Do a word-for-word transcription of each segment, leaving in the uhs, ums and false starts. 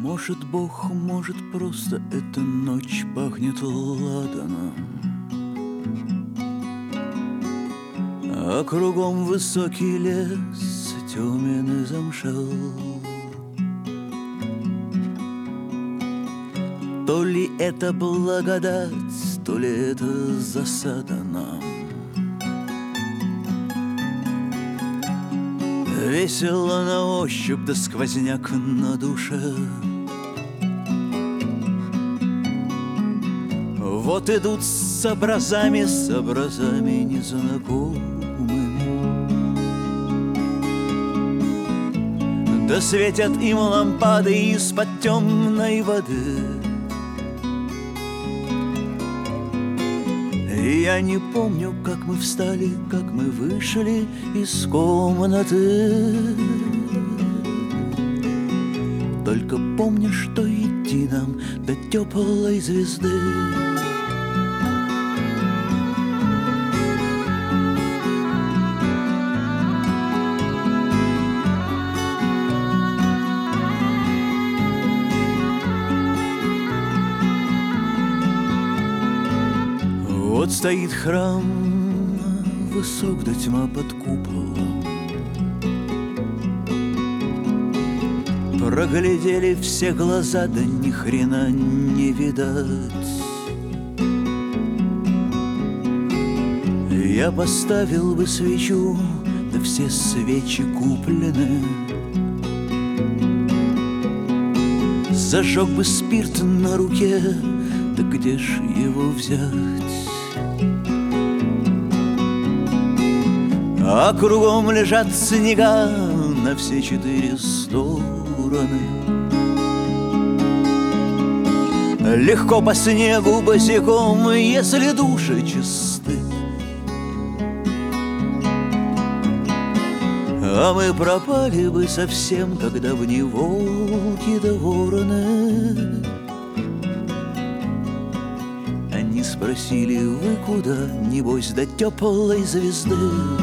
Может, Бог, может, просто эта ночь пахнет ладаном, а кругом высокий лес темен и замшел. То ли это благодать, то ли это засада нам. Весело на ощупь, да сквозняк на душе. Вот идут с образами, с образами незнакомыми, да светят им лампады из-под темной воды. И я не помню, как мы встали, как мы вышли из комнаты. Только помню, что идти нам до теплой звезды. Вот стоит храм, высок до тьма под куполом. Проглядели все глаза, да ни хрена не видать. Я поставил бы свечу, да все свечи куплены. Зажег бы спирт на руке, да где ж его взять? А кругом лежат снега на все четыре стороны. Легко по снегу босиком, если души чисты. А мы пропали бы совсем, когда в них волки да вороны. Они спросили: вы куда? Небось, до теплой звезды.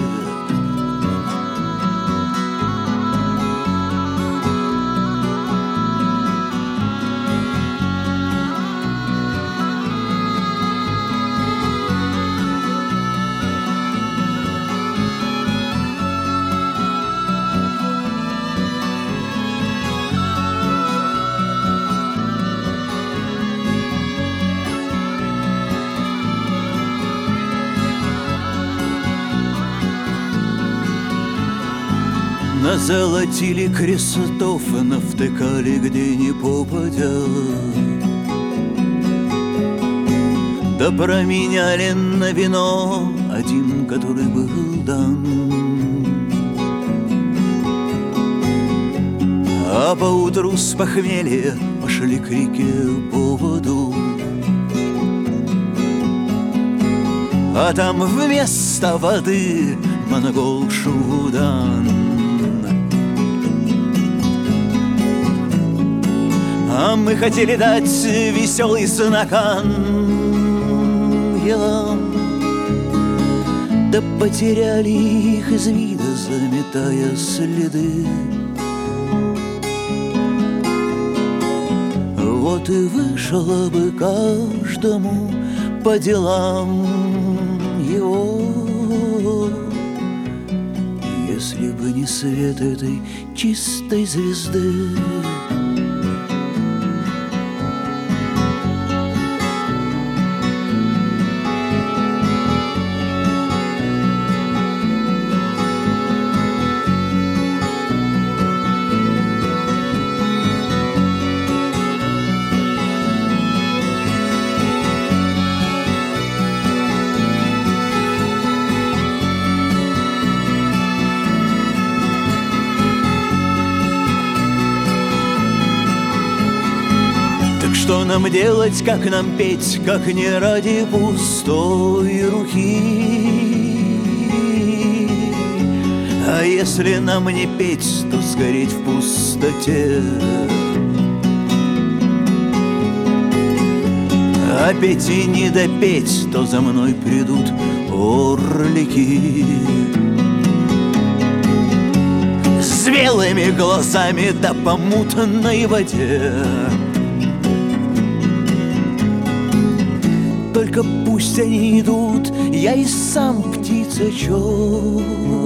Назолотили крестов, навтыкали где ни попадя, да променяли на вино один, который был дан. А поутру с похмелья пошли к реке по воду, а там вместо воды монгол Шуудан. А мы хотели дать веселый знак ангелам, да потеряли их из вида, заметая следы. Вот и вышло бы каждому по делам его, если бы не свет этой чистой звезды. Что нам делать, как нам петь, как не ради пустой руки? А если нам не петь, то сгореть в пустоте. А петь и не допеть, то за мной придут орлики. белыми глазами да по мутной воде. Только пусть они идут, я и сам птица черная.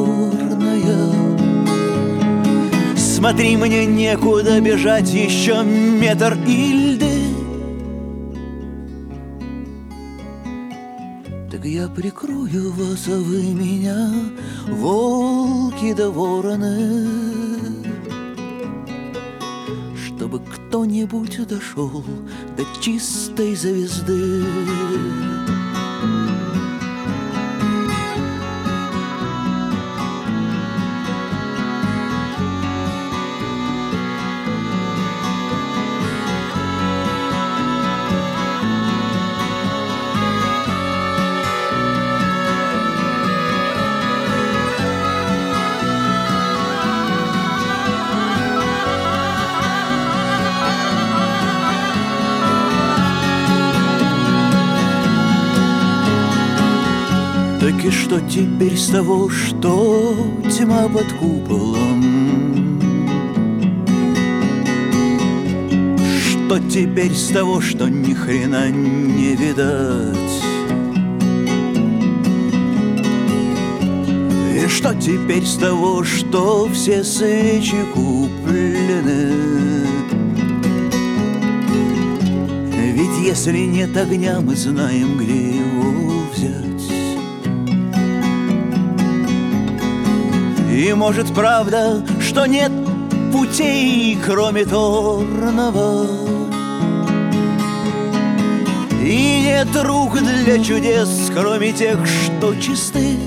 Смотри, мне некуда бежать, еще метр и льды. Так я прикрою вас, а вы меня, волки да вороны, чтобы кто-нибудь дошел до чистой звезды. Так и что теперь с того, что тьма под куполом? Что теперь с того, что ни хрена не видать? И что теперь с того, что все свечи куплены? Ведь если нет огня, мы знаем, где его взять. И может правда, что нет путей, кроме торного, и нет рук для чудес, кроме тех, что чисты.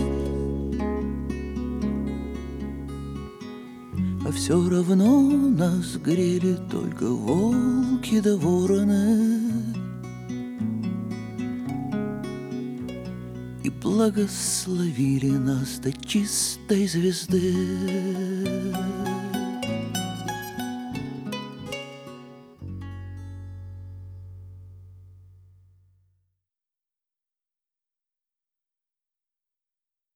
А все равно нас грели только волки да вороны, и благословили нас до чистой звезды.